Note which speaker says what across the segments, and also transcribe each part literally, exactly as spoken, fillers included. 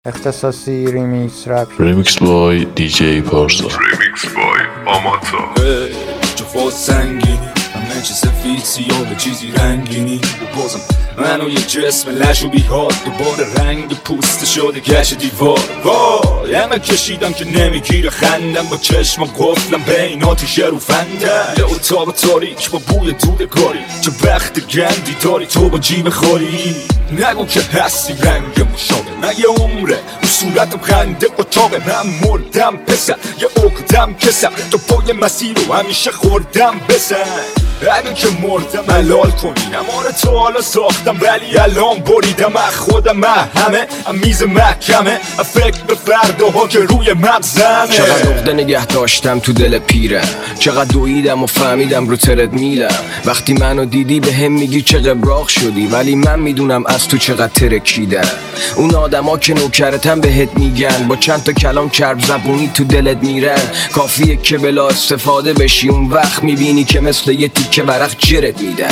Speaker 1: اختصاصی ریمیکس رپ
Speaker 2: ریمیکس بای دی جی پارسا،
Speaker 3: ریمیکس بای آماتا.
Speaker 4: جفا سنگینی همه چی سفید سیاه به چیزی رنگینی بازم منو یه جسم لشو بیهاد دوباره رنگ پوست شده گشت دیوار. وای همه کشیدم که نمیگیره خندم با چشم قفلم بین آتیشه رو فندم. یه اتاق تاریک با بوی دودگاری چه وقت گندی داری تو با جیب خالی. نگو که هستی رنگ مشابه من یه عمره رو صورتم خنده اتاقه. من مردم پسر یه اقدم کسم تو پای مسیر رو همیشه خوردم بزن. اگه که مردم حلال کنی نماره تا حالا ساختم ولی الان بریدم از خودم. من همه میز محکمه فکر به فرداها که روی مغزمه.
Speaker 5: چقدر عقده نگه داشتم تو دل پیرم، چقدر دویدم و فهمیدم رو ترد میلم. وقتی منو دیدی به هم میگی چه قبراق شدی ولی من میدونم از تو چقدر ترکیدم. اون آدما که نوکرتن بهت میگن با چند تا کلام چرب زبونی تو دلت میرن. کافیه که بلا استفاده بشی اون وقت میبینی که مثل یه تیکه ورق جرت میدن.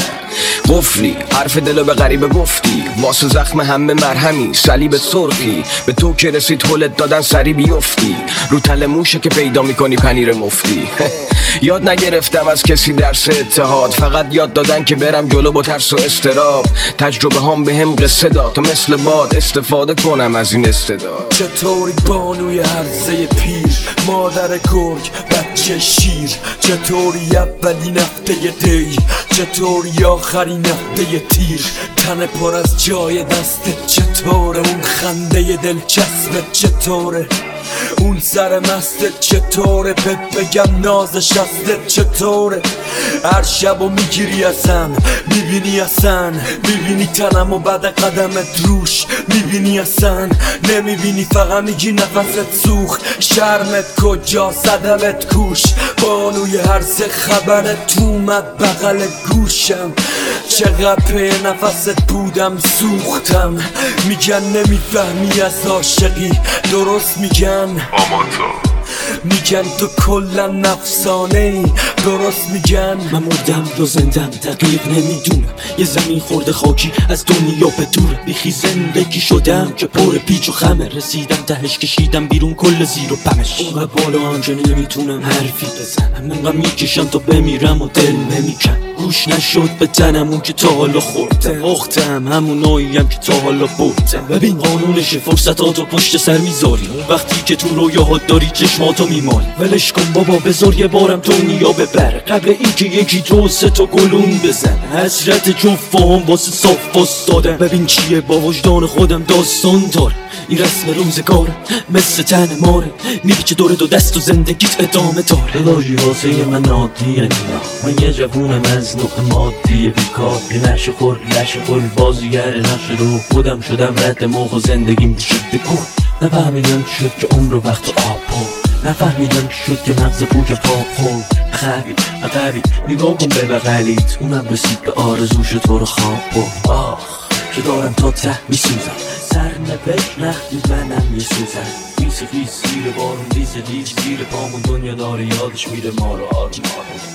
Speaker 5: قفلی حرف دلو به غریبه گفتی واسه زخم همه مرهمی صلیب سرخی. به تو که رسید هلت دادن سری بیفتی رو تل موشه که پیدا میکنی پنیر مفتی. یاد نگرفتم از کسی درس اتحاد، فقط یاد دادن که برم جلو با ترس و استراب. تجربه هم به هم قصه داد تا مثل باد استفاده کنم از این استعداد.
Speaker 6: چطوری بانوی هرزه پیر مادر گرگ بچه شیر؟ چطوری اولین هفته دی؟ چطوری آخرین هفته تیر؟ تن پر از جای دستت چطوره؟ اون خنده دلچسبت چطوره؟ اون سر مستت چطوره؟ بهت بگم نازش هستت چطوره؟ هر شب و میگیری ازم میبینی اصلا میبینی تنم و بعد قدمت روش میبینی اصلا نمیبینی فقط میگی نفست سوخت. شرمت کجا صدمت کوش؟ بانوی هر سه خبرت اومد بغل گوشم. چقدر پی نفست بودم سوختم. میگن نمیفهمی از عاشقی درست میگن
Speaker 3: آماتا.
Speaker 6: میگن تو کلا نفسانه ای درست میگن. من مردم یا زندم دقیق نمیدونم، یه زمین خورده خاکی از دنیا به دور. بیخی زندگی شدم که پر پیچ و خمه، رسیدم تهش کشیدم بیرون کل زیر و پمش. اونقدر بالا هم که نمیتونم حرفی بزنم، انقدر میکشم تا بمیرم و دل نمیکن. گوش نشد به تنم اون که تا حالا خوردم، اختم همون آییم که تا حالا بردم. ببین قانونش فرصتاتو پشت سر میذاری وقتی که تو رویاهات داری چشماتو میمالی. ولش کن بابا بذار یه بارم دنیا ببر قبل اینکه یکی دو سه تا گلون بزن. حسرت جفام واسه صاف باستادم. ببین چیه با وجدان خودم داستان دارم. این رسم روزگارم مثل تن ماره میپیچه دور دو دست و زندگیت ادامه داره.
Speaker 7: لاجی واسه من عادیه نینا، من یه جوونم از نوع مادی بیکار. یه نشه خور لشه خور بازیگر نشه رو خودم شدم رد موق و زندگیم شده کوه. نفهمیدم چی شد که عمر و وقت آب پر، نفهمیدم چی شد که مغز پوک پاپ خورد. خبی عقبی نگاه کن به بغلیت اونم رسید به آرزوش تو رو خواب برد. آخ که دارم تا ته میسوزم، سر نپک نختی منم میسوزم. خیس خیس زیر بارون ریز ریز زیر پامون دنیا داره یادش میره ما رو آروم آروم.